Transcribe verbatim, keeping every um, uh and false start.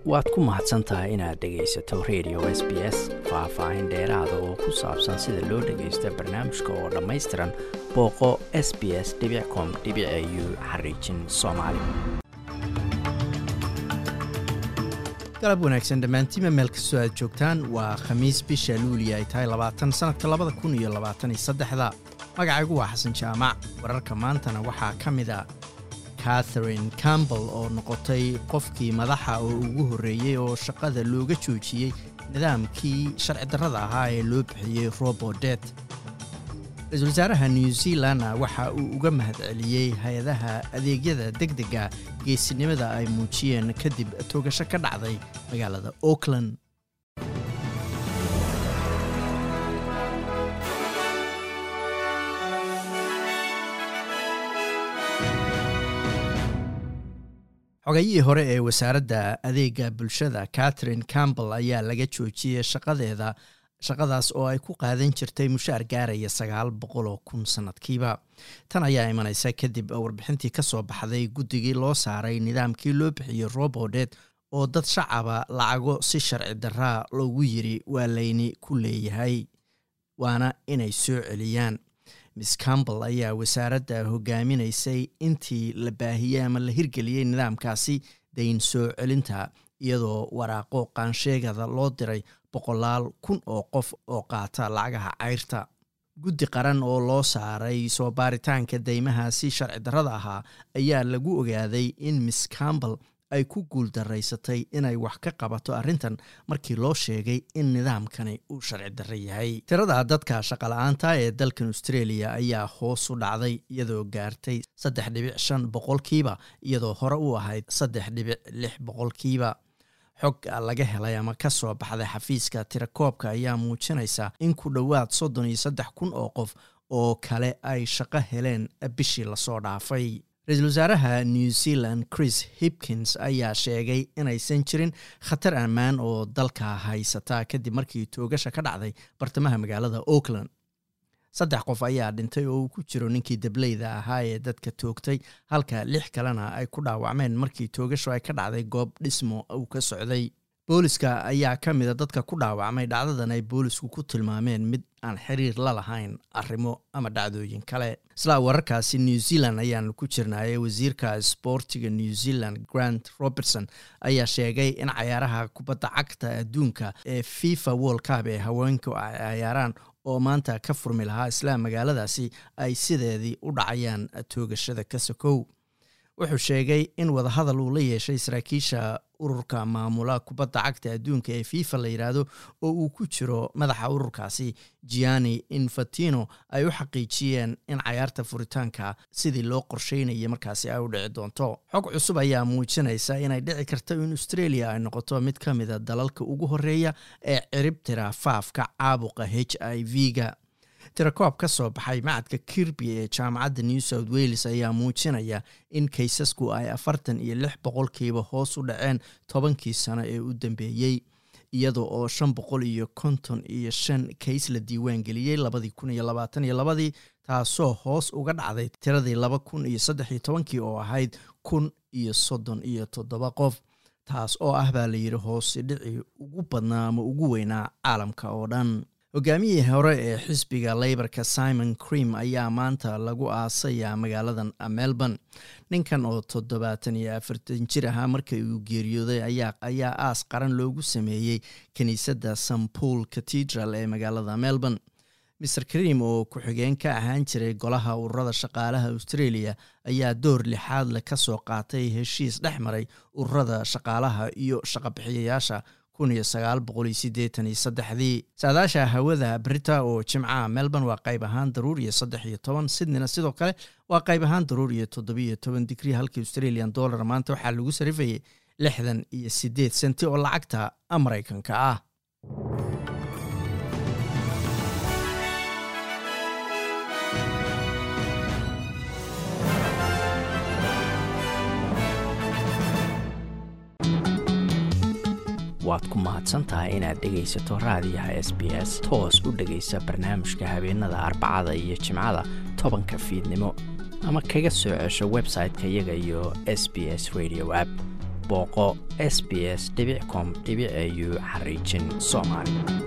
waad ku mahadsantahay inaad dhegaysato radio S B S. Faahfaahin dheeraada oo ku saabsan sida loo dhagaysto barnaamijka oo dhammaystiran booqo s b s dot com dot a u xariijin soomaali. galab wanaagsan dhammaantiinba meel kastoo aad joogtaan. waa khamiis bisha luuliya ay tahay labaatan sanadka labada kun iyo labaatan iyo saddexda. magacaygu waa xasan jaamac. wararka maantana waxaa ka mid a Catherine Campbell oo noqotay qofkii madaxa oo ugu horreeyey oo shaqada looga joojiyey nidaamkii sharci darrada ahaa ee loo bixiyey Robodebt. ra-iisul wasaaraha New Zealand waxa uu uga mahadceliyey hay-adaha adeegyada degdega geesinimada ay muujiyeen kadib toogasho ka dhacday magaalada Auckland. xogayihii hore ee wasaaradda adeega bulshada Catherine Campbell ayaa laga joojiyey shaqadeeda shaqadaas oo ay ku qaadan jirtay mushaar gaaraya sagaal boqol oo kun sanadkiiba. tan ayaa imanaysa kadib warbixintii ka soo baxday guddigii loo saaray nidaamkii loo bixiyey Robodebt oo dad shacaba lacago si sharci darraa loogu yiri waa layni ku leeyahay waana inay soo celiyaan. Miss Campbell ayaa wasaaradda hogaaminaysay intii la baahiyey ama la hirgeliyey nidaamkaasi dayn soo celinta iyadoo waraaqo qaansheegada loo diray boqolaal kun oo qof oo qaata lacagaha cayrta. guddi qaran oo loo saaray soo baaritaanka deymahaasi sharci darrada ahaa ayaa lagu ogaaday in Miss Campbell ay ku guuldaraysatay inay wax ka qabato arrintan markii loo sheegay in nidaamkani uu sharci darro yahay. tirada dadka shaqala-aanta ee dalkan Australia ayaa hoos u dhacday iyadoo gaartay saddex dhibic shan boqolkiiba iyadoo hore u ahayd saddex dhibic lix boqolkiiba. xog laga helay ama ka soo baxday xafiiska tirakoobka ayaa muujinaysa in ku dhowaad soddon iyo saddex kun oo qof oo kale ay shaqo heleen bishii lasoo dhaafay. ra-iisul wasaaraha New Zealand Chris Hipkins ayaa sheegay inaysan jirin khatar ammaan oo dalka haysata kadib markii toogasha ka dhacday bartamaha magaalada Auckland. saddex qof ayaa dhintay oo uu ku jiro ninkii dableyda ahaa ee dadka toogtay halka lix kalena ay ku dhaawacmeen markii toogasho ay ka dhacday goob dhismo uu ka socday. booliska ayaa ka mid a dadka ku dhaawacmay dhacdadan ay boolisku ku tilmaameen mid aan xiriir la lahayn arrimo ama dhacdooyin kale. isla wararkaasi New Zealand ayaan ku jirnay. wasiirka sportiga New Zealand Grant Robertson ayaa sheegay in cayaaraha kubadda cagta adduunka ee FIFA World Cup ee haweenku ay ciyaaraan oo maanta ka furmi lahaa isla magaaladaasi ay sideedii u dhacayaan toogashada ka sokow. wuxuu sheegay in wadahadal uu la yeeshay saraakiisha ururka maamula kubadda cagta adduunka ee FIFA la yiraahdo oo uu ku jiro madaxa ururkaasi Gianni Infantino ay u xaqiijiyeen in cayaarta furitaanka sidii loo qorsheynayay markaasi ay u dhici doonto. xog cusub ayaa muujinaysa inay dhici karto in Australia ay noqoto mid ka mid a dalalka ugu horeeya ee ciribtira faafka caabuqa H I V-ga. tirakoob ka soo baxay macadka Kirby ee jaamacadda New South Wales ayaa muujinaya in kaysasku ay afartan iyo lix boqolkiiba hoos u dhaceen tobankii sano ee u dambeeyey iyadoo oo shan boqol iyo konton iyo shan kays la diiwaan geliyey labadii kun iyo labaatan iyo labadii taasoo hoos uga dhacday tiradii laba kun iyo saddex iyo tobankii oo ahayd kun iyo soddon iyo toddoba qof. taas oo ah baa la yidhi hoos dhici ugu badnaa ama ugu weynaa caalamka oo dhan. hogaamiyihii hore ee xisbiga Labourka Simon Cream ayaa maanta lagu aasayaa magaaladan Melbourne. ninkan oo toddobaatan iyo afartan jir ahaa markii uu geeriyooday ayaa ayaa aas qaran loogu sameeyey kaniisadda Saint Paul Cathedral ee magaalada Melbourne. mister Cream oo ku-xigeen ka ahaan jiray golaha ururada shaqaalaha Australia ayaa door lixaad leh ka soo qaatay heshiis dhex maray ururada shaqaalaha iyo shaqo-bixiyayaasha kun iyo sagaal boqol iyo siddeetan iyo saddexdii. saadaasha hawada Brita oo Jimcaha Melbourne waa qayb ahaan daruur iyo saddex iyo toban. Sydneyna sidoo kale waa qayb ahaan daruur iyo toddoba iyo toban digrii halkii Australian dollar maanta waxaa lagu sarifayay lixdan iyo siddeed senti oo lacagta Mareykanka ah. waad ku mahadsantahay inaad dhegaysato raadiyaha S B S. toos u dhegaysa barnaamijka habeenada Arbacada iyo Jimcada tobanka fiidnimo ama kaga soo cesho website-ka iyaga iyo S B S Radio app. booqo s b s dot com dot a u xariijin soomaali.